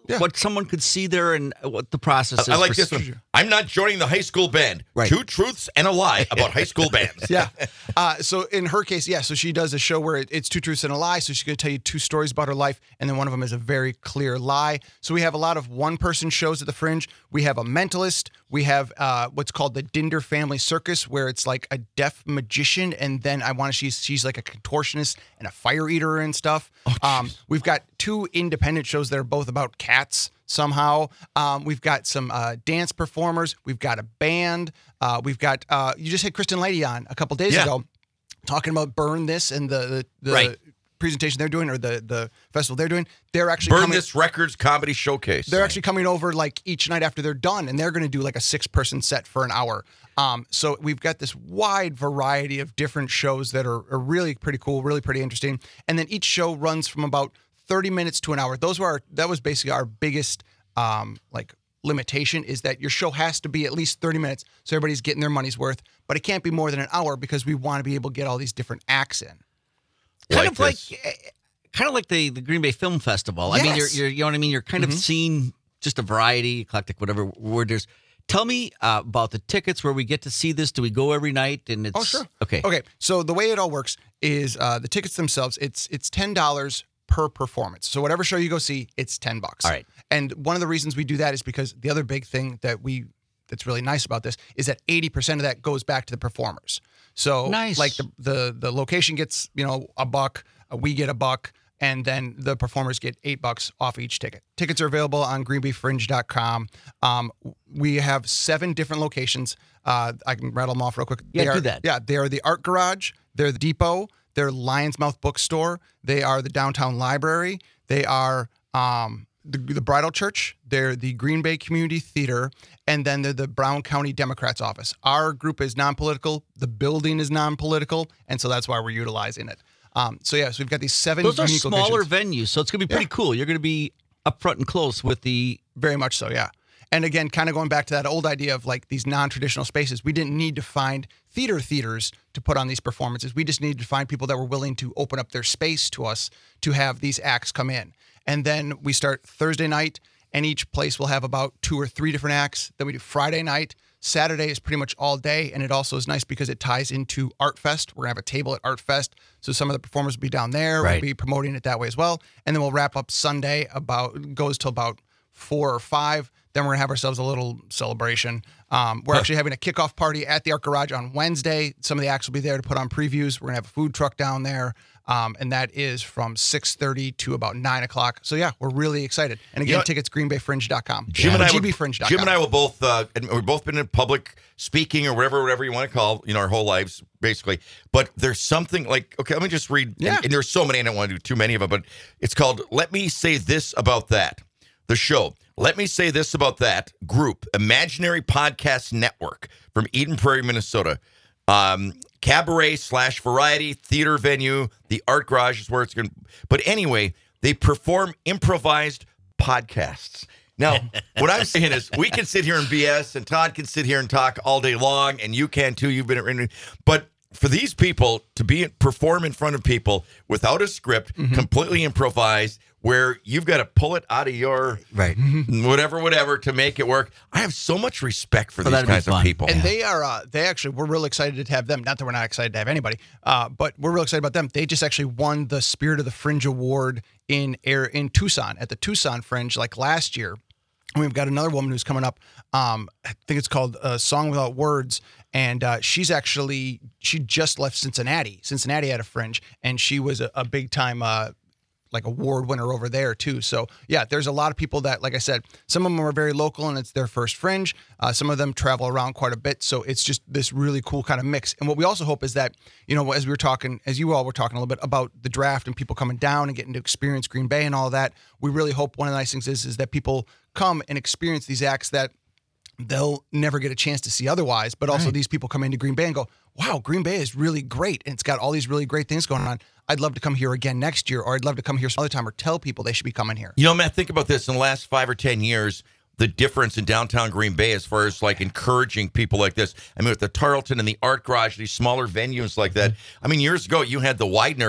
Yeah. what someone could see there and what the process is. I like for this s- one. I'm not joining the high school band. Right. Two truths and a lie about high school bands. Yeah. Uh, so in her case, yeah. So she does a show where it, it's two truths and a lie. So she's going to tell you two stories about her life, and then one of them is a very clear lie. So we have a lot of one-person shows at the Fringe. We have a mentalist. We have uh, what's called the Dinder Family Circus, where it's like a deaf magician, and then I want to she's she's like a contortionist and a fire eater and stuff. um, we've got two independent shows that are both about cats. Somehow, um, we've got some uh, dance performers. We've got a band. Uh, we've got uh, you just had Kristen Leidy on a couple days Yeah. ago, talking about Burn This and the the, the Right. presentation they're doing or the the festival they're doing. They're actually Burn coming, This Records Comedy Showcase. They're actually coming over like each night after they're done, and they're going to do like a six person set for an hour. Um, so we've got this wide variety of different shows that are, are really pretty cool, really pretty interesting. And then each show runs from about thirty minutes to an hour. Those were our, that was basically our biggest um, like limitation, is that your show has to be at least thirty minutes so everybody's getting their money's worth, but it can't be more than an hour because we want to be able to get all these different acts in. kind Like of like, this. eh, kind of like the, the Green Bay Film Festival. I mean, you're, Yes. you're, you know what I mean? You're kind of seeing just a variety, eclectic, whatever word there's. Tell me uh, about the tickets, where we get to see this. Do we go every night? And it's Oh, sure. Okay. Okay. So the way it all works is uh, the tickets themselves, it's it's ten dollars per performance. So whatever show you go see, it's ten bucks. All right. And one of the reasons we do that is because the other big thing that we that's really nice about this is that eighty percent of that goes back to the performers. So Nice. like the, the the location gets, you know, a buck, uh, we get a buck, and then the performers get eight bucks off each ticket. Tickets are available on green bay fringe dot com. Um, we have seven different locations. Uh, I can rattle them off real quick. Yeah, They do are- that. Yeah, they are the Art Garage, they're the Depot, they're Lion's Mouth Bookstore, they are the Downtown Library, they are um, the, the Bridal Church, they're the Green Bay Community Theater, and then they're the Brown County Democrats office. Our group is non-political, the building is non-political, and so that's why we're utilizing it. Um, so yeah, so we've got these seven Those are unique smaller locations. venues, so it's going to be pretty Yeah. cool. You're going to be up front and close with the. Very much so, yeah. And again, kind of going back to that old idea of like these non-traditional spaces, we didn't need to find theater theaters to put on these performances. We just needed to find people that were willing to open up their space to us to have these acts come in. And then we start Thursday night, and each place will have about two or three different acts. Then we do Friday night. Saturday is pretty much all day, and it also is nice because it ties into Art Fest. We're gonna have a table at Art Fest, so some of the performers will be down there. Right. We'll be promoting it that way as well, and then we'll wrap up Sunday about goes till about four or five. Then we're gonna have ourselves a little celebration. Um, we're actually having a kickoff party at the Art Garage on Wednesday. Some of the acts will be there to put on previews. We're gonna have a food truck down there. Um, and that is from six thirty to about nine o'clock. So yeah, we're really excited. And again, You know- tickets green bay fringe dot com. Jim and I G would- B fringe dot com. Jim and I will both. Uh, and we've both been in public speaking or whatever, whatever you want to call, you know, our whole lives basically. But there's something like, okay, let me just read. Yeah. And, and there's so many. I don't want to do too many of them, but it's called "Let Me Say This About That." The show. Let me say this about that group, Imaginary Podcast Network from Eden Prairie, Minnesota. Um, cabaret slash variety theater venue. The Art Garage is where it's going to. But anyway, they perform improvised podcasts. Now, what I'm saying is we can sit here and B S, and Todd can sit here and talk all day long, and you can too. You've been at, but for these people to be perform in front of people without a script, Mm-hmm. completely improvised, where you've got to pull it out of your Right. whatever, whatever to make it work. I have so much respect for Oh, these that'd be kinds of fun. people. And they are, uh, they actually, we're real excited to have them. Not that we're not excited to have anybody, uh, but we're real excited about them. They just actually won the Spirit of the Fringe Award in air in Tucson at the Tucson Fringe like last year. And we've got another woman who's coming up. Um, I think it's called uh, Song Without Words. And uh, she's actually, she just left Cincinnati. Cincinnati had a Fringe, and she was a, a big time uh, like award winner over there too. So yeah, there's a lot of people that, like I said, some of them are very local and it's their first Fringe. Uh, some of them travel around quite a bit. So it's just this really cool kind of mix. And what we also hope is that, you know, as we were talking, as you all were talking a little bit about the draft and people coming down and getting to experience Green Bay and all that, we really hope one of the nice things is, is that people come and experience these acts that they'll never get a chance to see otherwise. But also these people come into Green Bay and go, wow, Green Bay is really great. And it's got all these really great things going on. I'd love to come here again next year, or I'd love to come here some other time, or tell people they should be coming here. You know, Matt, think about this. In the last five or ten years, the difference in downtown Green Bay as far as like encouraging people like this. I mean, with the Tarleton and the Art Garage, these smaller venues like that. I mean, years ago, you had the Widener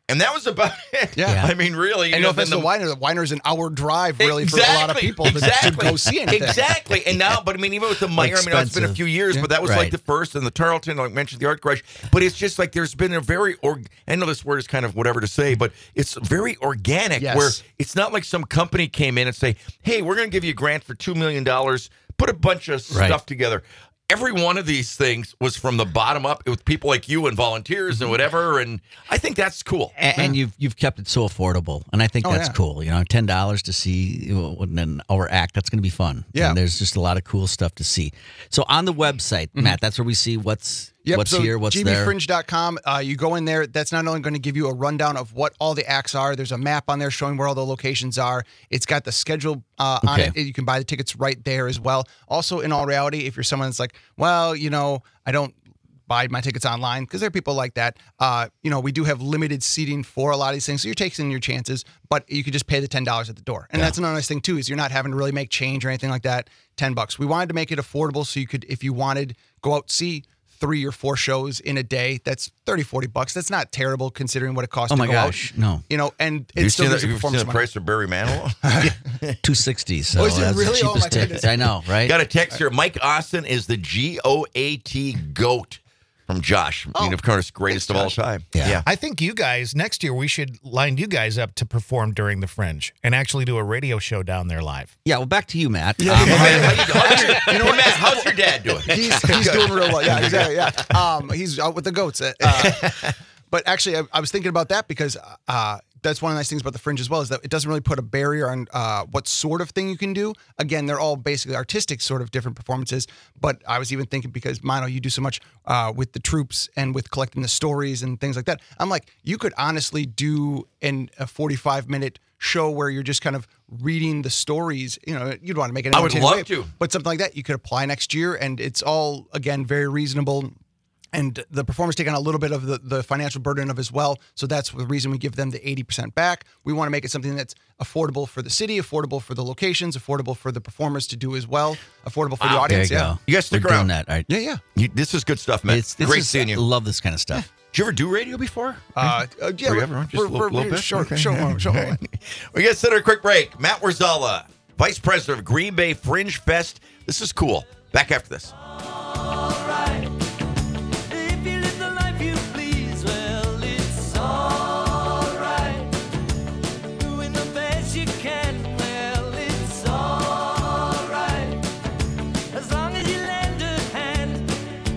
And that was about it. Yeah. I mean, really. You And know, no offense then to the- Weiner, the Weiner's an hour drive really exactly, for a lot of people to, exactly. to go see anything. Exactly. And now, but I mean, even with the Meyer, I mean, it's been a Expensive. few years, Yeah. but that was like Right. the first, and the Tarleton, like I mentioned, the Art Garage. But it's just like there's been a very, or I know this word is kind of whatever to say, but it's very organic Yes. where it's not like some company came in and say, hey, we're going to give you a grant for two million dollars, put a bunch of Right. stuff together. Every one of these things was from the bottom up with people like you and volunteers and whatever. And I think that's cool. And, and you've you've kept it so affordable, and I think Oh, that's yeah. cool. You know, ten dollars to see you know, an hour act. That's going to be fun. Yeah. and there's just a lot of cool stuff to see. So on the website, Matt, that's where we see what's Yep, what's so here, what's G B there. fringe dot com. Uh, you go in there. That's not only going to give you a rundown of what all the acts are. There's a map on there showing where all the locations are. It's got the schedule uh, on Okay. it. You can buy the tickets right there as well. Also, in all reality, if you're someone that's like, well, you know, I don't buy my tickets online, because there are people like that. Uh, you know, we do have limited seating for a lot of these things, so you're taking your chances. But you can just pay the ten dollars at the door, and that's another nice thing too. Is you're not having to really make change or anything like that. Ten bucks. We wanted to make it affordable, so you could, if you wanted, go out see three or four shows in a day. That's thirty, forty bucks. That's not terrible considering what it costs Oh to my go gosh, out. no, You know, and You've it still seen, gives the, you you've seen performance the money. price of Barry Manilow? two sixty. So Oh, is it that's really? the Oh, my cheapest goodness. ticket. I know, right? Got a text here. Mike Austin is the G O A T GOAT from Josh. I mean, Oh, of course, greatest of all time. Yeah. I think you guys, next year, we should line you guys up to perform during the Fringe and actually do a radio show down there live. Yeah. Well, back to you, Matt. Hey, Um, Matt, how you, how's your, you know what, Matt? How's your dad doing? He's, he's doing real well. Yeah, exactly. Yeah. Um, he's out with the goats. Uh, but actually, I, I was thinking about that because uh, that's one of the nice things about the Fringe as well, is that it doesn't really put a barrier on uh, what sort of thing you can do. Again, they're all basically artistic sort of different performances. But I was even thinking, because, Mino, you do so much uh, with the troops and with collecting the stories and things like that. I'm like, you could honestly do in a forty-five minute show where you're just kind of reading the stories. You know, you'd want to make it. I would entertaining love way, to. but something like that you could apply next year, and it's all, again, very reasonable. And the performers take on a little bit of the, the financial burden of as well. So that's the reason we give them the eighty percent back. We want to make it something that's affordable for the city, affordable for the locations, affordable for the performers to do as well, affordable for the Wow. there you audience. Yeah. go. You guys stick We're doing around. that. All right. Yeah, yeah. You, this is good stuff, man. It's, this Great is- seeing I you. love this kind of stuff. Did you ever do radio before? Uh, uh, yeah, For we're- everyone? Just we're- a little, we're- little we're bit? Short, Okay. short, short, short. We got to send a quick break. Matt Warzala, Vice President of Green Bay Fringe Fest. This is cool. Back after this. If you live the life you please, well, it's alright. Doing the best you can, well, it's alright. As long as you lend a hand,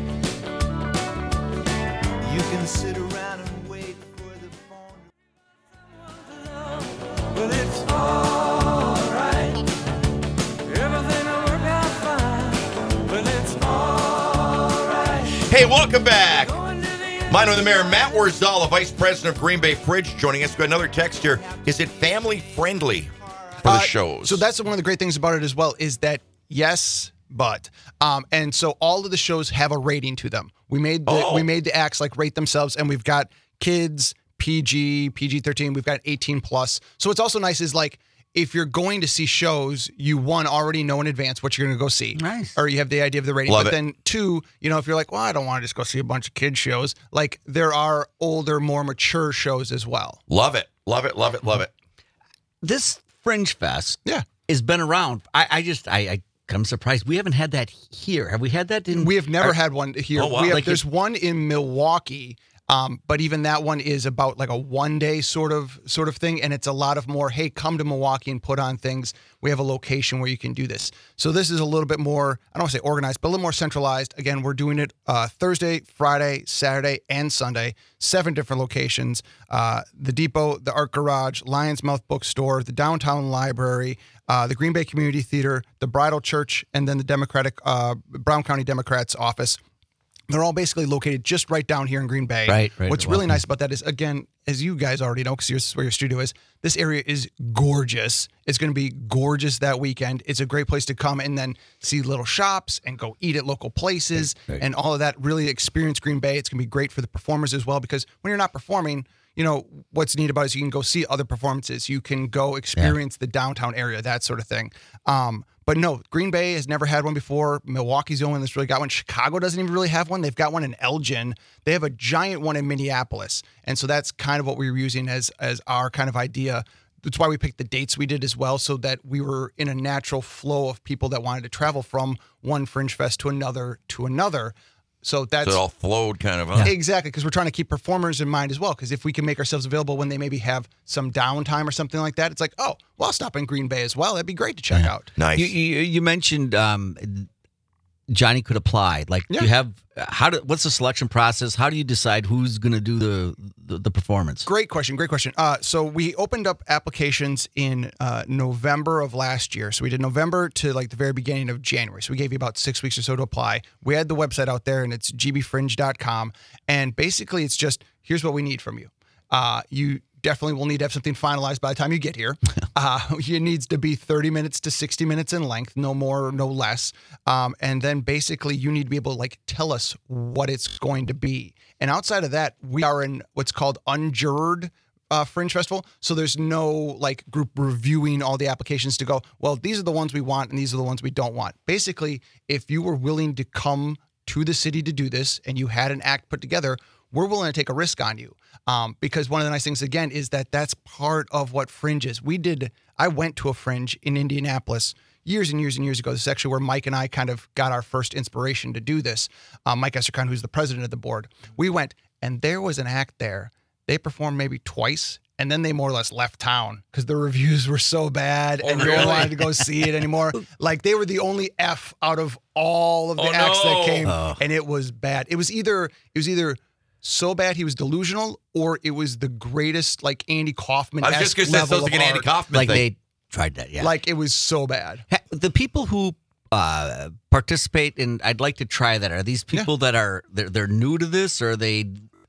you can sit around and wait for the phone. Well, it's alright. Everything will work out fine. Well, it's alright. Hey, welcome back. Going to the Mine on the Mayor, Matt Warzala, Vice President of Green Bay Fringe, joining us. We've got another text here. Is it family friendly for the Uh, shows? So that's one of the great things about it as well, is that yes, but um, and so all of the shows have a rating to them. We made the Oh. we made the acts like rate themselves, and we've got kids, P G, P G thirteen. We've got eighteen plus. So what's also nice is like, if you're going to see shows, you one already know in advance what you're going to go see. Nice. Or you have the idea of the rating. Love but it. then two, you know, if you're like, well, I don't want to just go see a bunch of kids shows. Like there are older, more mature shows as well. Love it. Love it. Love it. Love it. This Fringe Fest Yeah. has been around. I, I just, I, I, I'm surprised we haven't had that here. Have we had that in? We have never our- had one here. Oh, wow. We have, Like there's one in Milwaukee, um, but even that one is about like a one day sort of sort of thing, and it's a lot of more. Hey, come to Milwaukee and put on things. We have a location where you can do this. So this is a little bit more. I don't want to say organized, but a little more centralized. Again, we're doing it uh, Thursday, Friday, Saturday, and Sunday. Seven different locations: uh, the Depot, the Art Garage, Lion's Mouth Bookstore, the Downtown Library, uh, the Green Bay Community Theater, the Bridal Church, and then the Democratic uh, Brown County Democrats office. They're all basically located just right down here in Green Bay. Right, right. What's really nice about that is, again, as you guys already know, because this is where your studio is, this area is gorgeous. It's going to be gorgeous that weekend. It's a great place to come and then see little shops and go eat at local places Right, right. and all of that. Really experience Green Bay. It's going to be great for the performers as well, because when you're not performing, you know, what's neat about it is you can go see other performances. You can go experience the downtown area, that sort of thing. Um, but no, Green Bay has never had one before. Milwaukee's the only one that's really got one. Chicago doesn't even really have one. They've got one in Elgin. They have a giant one in Minneapolis. And so that's kind of what we were using as as our kind of idea. That's why we picked the dates we did as well, so that we were in a natural flow of people that wanted to travel from one Fringe Fest to another to another. So that's So it all flowed kind of. Huh? exactly, because we're trying to keep performers in mind as well. Because if we can make ourselves available when they maybe have some downtime or something like that, it's like, oh, well, I'll stop in Green Bay as well. That'd be great to check out. Nice. You, you, you mentioned um, Johnny could apply. Like, Yeah. do you have how do what's the selection process? How do you decide who's going to do the, the the performance? Great question. Great question. Uh, so we opened up applications in uh, November of last year. So we did November to like the very beginning of January. So we gave you about six weeks or so to apply. We had the website out there, and it's g b fringe dot com. And basically, it's just here's what we need from you. Uh, you definitely will need to have something finalized by the time you get here. Uh, it needs to be thirty minutes to sixty minutes in length, no more, no less. Um, and then basically you need to be able to like tell us what it's going to be. And outside of that, we are in what's called unjurred uh, Fringe Festival. So there's no like group reviewing all the applications to go, well, these are the ones we want and these are the ones we don't want. Basically, if you were willing to come to the city to do this and you had an act put together, we're willing to take a risk on you. Um, because one of the nice things, again, is that that's part of what Fringe is. We did, I went to a Fringe in Indianapolis years and years and years ago. This is actually where Mike and I kind of got our first inspiration to do this. Um, Mike Esterkon, who's the president of the board. We went, and there was an act there. They performed maybe twice, and then they more or less left town because the reviews were so bad Oh, and no really? one wanted to go see it anymore. Like, they were the only F out of all of the Oh, acts no. that came, Oh. and it was bad. It was either, it was either so bad he was delusional, or it was the greatest, like, Andy Kaufman. I was just going to say, it sounds like an Andy Kaufman Like thing. they tried that, yeah. Like, it was so bad. Ha- the people who uh, participate in, I'd like to try that. Are these people that are they're, they're new to this, or are they?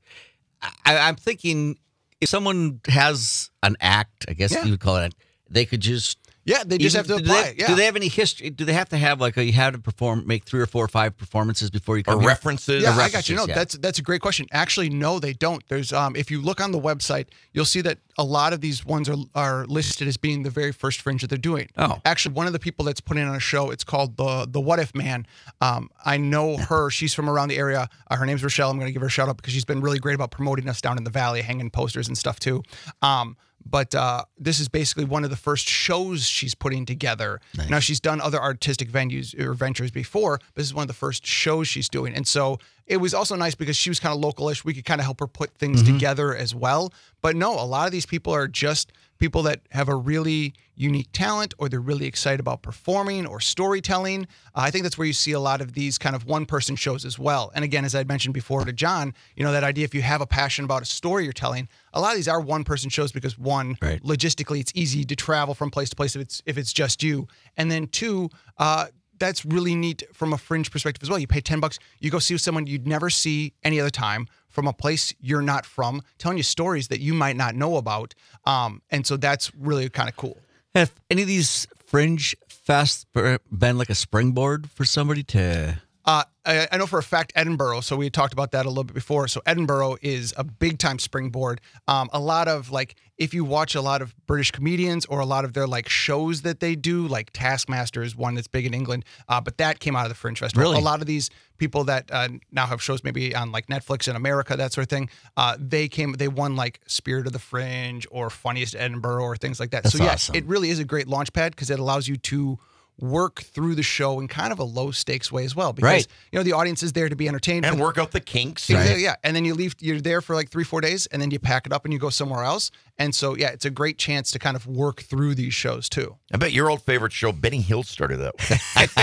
I, I'm thinking if someone has an act, I guess Yeah. you would call it, they could just. Yeah, they just even- have to do they- apply. yeah. Do they have any history? Do they have to have like a, you have to perform, make three or four or five performances before you or come here? references. Yeah, or I got you. No, references, yeah. that's that's a great question. Actually, no, they don't. There's um, if you look on the website, you'll see that a lot of these ones are are listed as being the very first Fringe that they're doing. Oh. Actually, one of the people that's putting on a show, it's called the the What If Man. Um, I know her. She's from around the area. Uh, her name's Rochelle. I'm going to give her a shout out because she's been really great about promoting us down in the valley, hanging posters and stuff too. Um, But uh, this is basically one of the first shows she's putting together. Now, she's done other artistic venues or ventures before, but this is one of the first shows she's doing. And so it was also nice because she was kind of localish. We could kind of help her put things together as well. But no, a lot of these people are just people that have a really unique talent, or they're really excited about performing or storytelling. Uh, I think that's where you see a lot of these kind of one-person shows as well. And again, as I mentioned before to John, you know, that idea, if you have a passion about a story you're telling, a lot of these are one-person shows because one, Right. logistically, it's easy to travel from place to place if it's if it's just you, and then two, uh, that's really neat from a Fringe perspective as well. You pay ten bucks, you go see someone you'd never see any other time from a place you're not from, telling you stories that you might not know about, um, and so that's really kind of cool. Have any of these Fringe fests been like a springboard for somebody to? Uh, I, I know for a fact Edinburgh, so we had talked about that a little bit before. So Edinburgh is a big time springboard. Um, a lot of like, if you watch a lot of British comedians or a lot of their like shows that they do, like Taskmaster is one that's big in England, uh, but that came out of the Fringe Festival. Really? A lot of these people that uh, now have shows maybe on like Netflix in America, that sort of thing, uh, they came, they won like Spirit of the Fringe or Funniest Edinburgh or things like that. That's so yeah, awesome. it really is a great launch pad because it allows you to work through the show in kind of a low stakes way as well, because Right. you know the audience is there to be entertained and but- work out the kinks. Exactly, yeah, and then you leave. You're there for like three, four days, and then you pack it up and you go somewhere else. And so, yeah, it's a great chance to kind of work through these shows too. I bet your old favorite show, Benny Hill, started that way.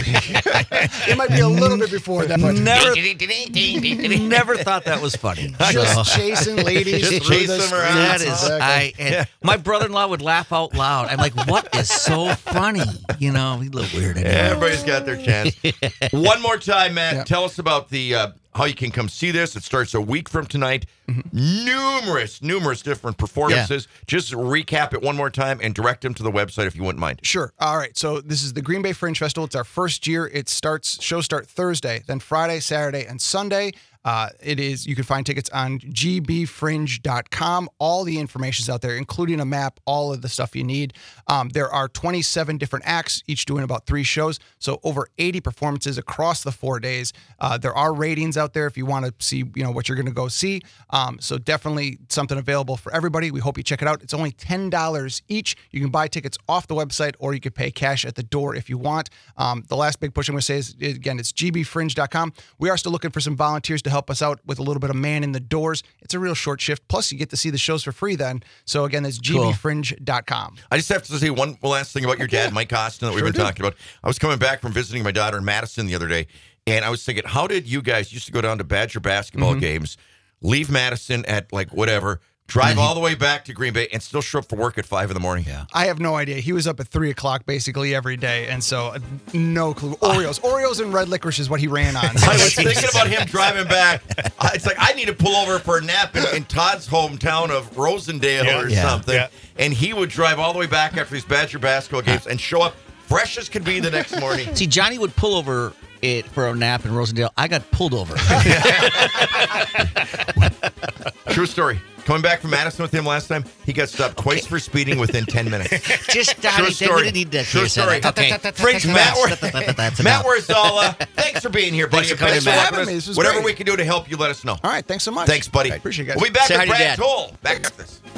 It might be a little bit before that, but Never, never thought that was funny. just chasing ladies Just through chase the them around. That streets. is, I and my brother-in-law would laugh out loud. I'm like, what is so funny? You know, he's a little weird. Anyway. Everybody's got their chance. One more time, Matt. Yeah. Tell us about the uh, how you can come see this. It starts a week from tonight. Mm-hmm. Numerous, numerous different performances. Just recap it one more time and direct them to the website if you wouldn't mind. Sure. All right. So this is the Green Bay Fringe Festival. It's our first year. It starts, shows start Thursday, then Friday, Saturday, and Sunday. Uh, it is you can find tickets on g b fringe dot com. All the information's out there, including a map, all of the stuff you need. Um, there are twenty-seven different acts, each doing about three shows, so over eighty performances across the four days. Uh, there are ratings out there if you want to see, you know, what you're going to go see. Um, so definitely something available for everybody. We hope you check it out. It's only ten dollars each. You can buy tickets off the website, or you could pay cash at the door if you want. Um, the last big push I'm going to say is, again, it's g b fringe dot com. We are still looking for some volunteers to help us out with a little bit of man in the doors. It's a real short shift. Plus, you get to see the shows for free then. So again, that's g b fringe dot com. I just have to say one last thing about your dad, Mike Austin, that we've Sure been do. talking about. I was coming back from visiting my daughter in Madison the other day, and I was thinking, how did you guys used to go down to Badger basketball Mm-hmm. games, leave Madison at like whatever, drive all the way back to Green Bay, and still show up for work at five in the morning? Yeah. I have no idea. He was up at three o'clock basically every day, and so uh, no clue. Oreos, Oreos, and red licorice is what he ran on. I was thinking about him driving back. Uh, It's like I need to pull over for a nap in, in Todd's hometown of Rosendale Yeah. or Yeah. something, Yeah. and he would drive all the way back after these Badger basketball games and show up fresh as could be the next morning. See, Johnny would pull over it for a nap in Rosendale. I got pulled over. True story. Coming back from Madison with him last time, he got stopped twice for speeding within ten minutes. Just True Donnie, story. we didn't need that. True here, story. son. Okay. Fringe, Matt, Wor- That's Matt enough. Warzola, thanks for being here, buddy. Thanks for coming, Thanks Matt. helping having me. us. This was Whatever great. we can do to help you, let us know. All right, thanks so much. Thanks, buddy. Appreciate it, guys. We'll be back Say hi with to Brad Dad. Toll. Back after this.